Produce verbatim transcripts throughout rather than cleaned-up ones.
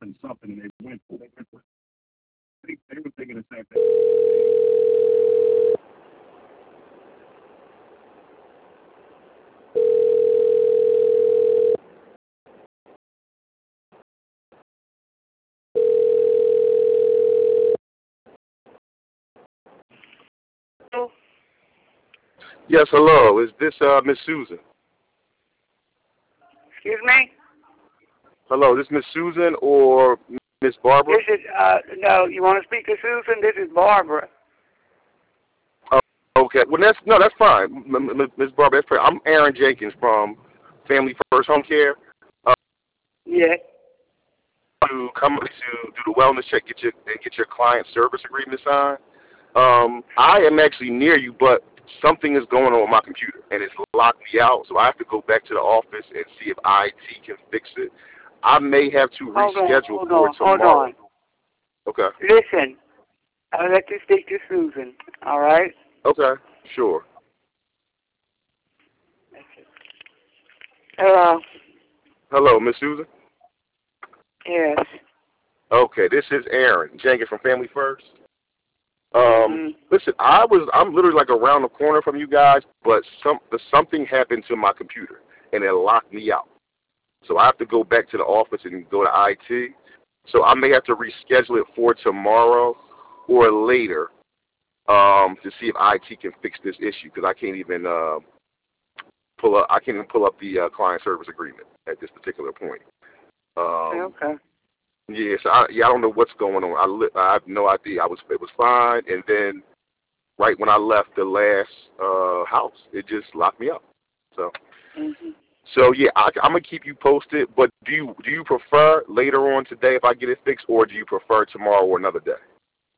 something, something, and they went for, they went for, they, they were thinking the same thing. Yes, hello. Is this uh, Miss Susan? Excuse me? Hello, this Miss Susan or Miss Barbara? This is, uh, no, you want to speak to Susan? This is Barbara. Oh, okay. Well, that's, no, that's fine. Miss Barbara, that's fine. I'm Aaron Jenkins from Family First Home Care. Uh, yeah. To come to do the wellness check, get your, and get your client service agreement signed. Um, I am actually near you, but something is going on with my computer, and it's locked me out, so I have to go back to the office and see if I T can fix it. I may have to Hold reschedule on, hold for on, tomorrow. Hold on. Okay. Listen, I'll let you speak to Susan, all right? Okay, sure. Hello. Hello, Miss Susan? Yes. Okay, this is Aaron Jenkins from Family First. Um, mm-hmm. Listen, I was I'm literally like around the corner from you guys, but some something happened to my computer and it locked me out. So I have to go back to the office and go to I T. So I may have to reschedule it for tomorrow or later um, to see if I T can fix this issue because I can't even uh, pull up I can't even pull up the uh, client service agreement at this particular point. Um, okay. Yeah, so I, yeah, I don't know what's going on. I, li- I have no idea. I was it was fine, and then right when I left the last uh, house, it just locked me up. So, mm-hmm. so yeah, I, I'm gonna keep you posted. But do you do you prefer later on today if I get it fixed, or do you prefer tomorrow or another day?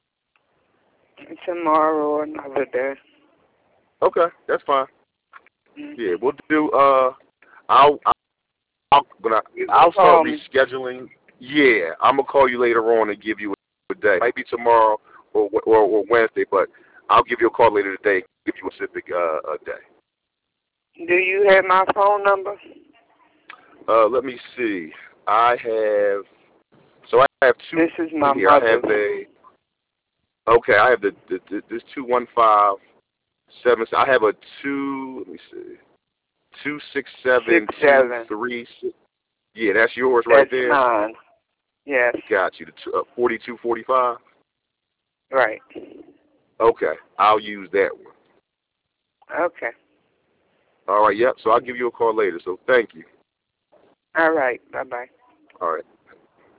Tomorrow or another day. Okay, that's fine. Mm-hmm. Yeah, we'll do. Uh, I'll I'll when I, I'll start rescheduling. Yeah, I'm gonna call you later on and give you a day. Might be tomorrow or or, or Wednesday, but I'll give you a call later today. Give you a specific uh, a day. Do you have my phone number? Uh, let me see. I have. So I have two. This is my here. mother. I have a. Okay, I have the, the, the this two one five seven. I have a two. Let me see. Two six seven Six seven two three six. Yeah, that's yours right that's there. Mine. Yes. Got you. The two, uh, forty-two forty-five. Right. Okay, I'll use that one. Okay. All right. Yep. So I'll give you a call later. So thank you. All right. Bye bye. All right.